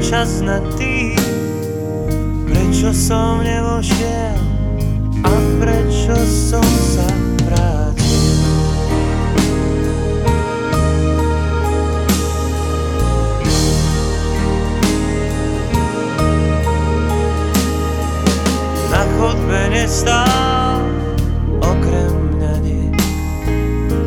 čas na tým, prečo som nevošiel a prečo som sa vrátil. Na chodbe nestál